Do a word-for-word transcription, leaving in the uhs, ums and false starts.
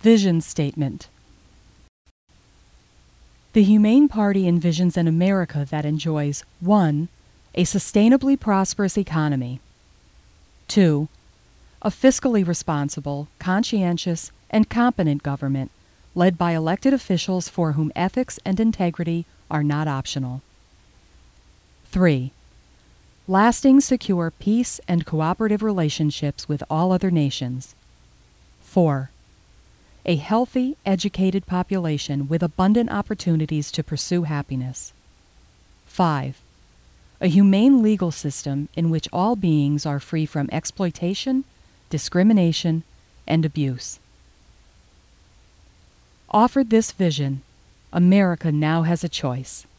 Vision Statement. The Humane Party envisions an America that enjoys one. A sustainably prosperous economy. two. A fiscally responsible, conscientious, and competent government led by elected officials for whom ethics and integrity are not optional. three. Lasting, secure peace and cooperative relationships with all other nations. four. A healthy, educated population with abundant opportunities to pursue happiness. five. A humane legal system in which all beings are free from exploitation, discrimination, and abuse. Offered this vision, America now has a choice.